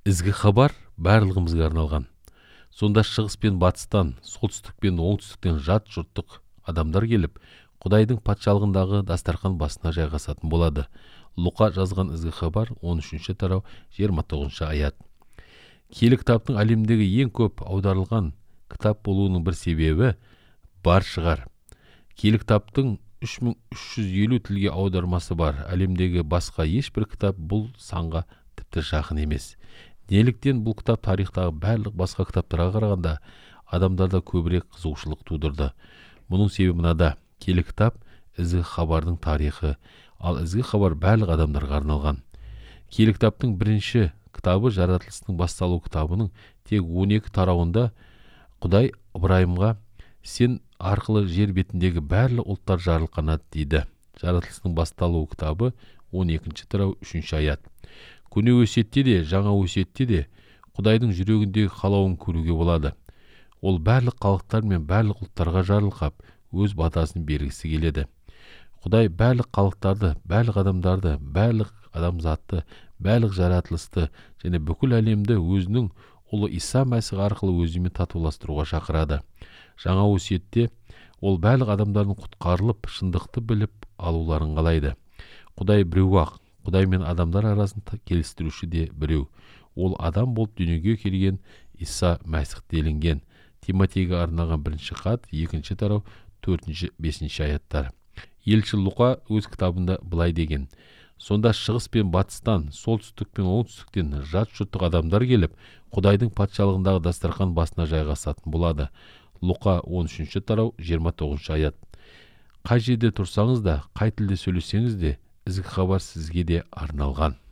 Ізгі хабар барлығымызға арналған. Сонда шығыс пен батыстан, солтүстік пен оңтүстіктен жат жұрттық адамдар келіп, Құдайдың патшалығындағы дастархан басына жайғасатын болады. Луқа жазған ізгі хабар 13-ші тарау 29-ші аят. Киелі кітаптың әлемдегі ең көп аударылған кітап болуының бір себебі бар шығар. Киелі кітаптың 3350 тілге аудармасы бар. Әлемдегі басқа ешбір кітап бұл санға тіпті жақын емес. Неліктен бұл кітап тарихтағы барлық басқа кітаптарға қарағанда адамдарда көбірек қызығушылық тудырды. Мұның себебі мынада: киелі кітап ізгі хабардың тарихы, ал ізгі хабар барлық адамдарға арналған. Киелі кітаптың бірінші кітабы, жаратылыстың басталу кітабының тек 12 тарауында Құдай Ибраимға сен арқылы жер бетіндегі барлық ұлттар жарылқанады дейді. Жаратылыстың басталу кітабы 12-ші тарау 3-ші аят. Көне өсиетте де, жаңа өсиетте де Құдайдың жүрегіндегі қалауын көруге болады. Ол барлық халықтар мен барлық ұлттарға жарылқап, өз батасын бергісі келеді. Құдай барлық халықтарды, барлық адамдарды, барлық адамзатты, барлық жаратылысты және бүкіл әлемді өзінің ұлы Иса Мәсіх арқылы өзімен татуластыруға шақырады. Жаңа өсиетте ол барлық адамдардың құтқарылып, шындықты біліп алуларын қалайды. Құдай біреу-ақ, Құдай мен адамдар арасын келістіруші де біреу. Ол адам болып дүниеге келген Иса Мәсіх делінген. Тимотейге арналған 1-ші хат 2-ші тарау 4-5 аяттар. Елші Луқа өз кітабында былай деген: сонда шығыс пен батыстан, солтүстік пен оңтүстіктен жат жұрттық адамдар келіп, Құдайдың патшалығындағы дастархан басына жайғасатын болады. Луқа 13-ші тарау 29-ші аят. Қай жерде тұрсаңыз да, қай тілде сөйлесеңіз де, ізгі хабар сізге де арналған.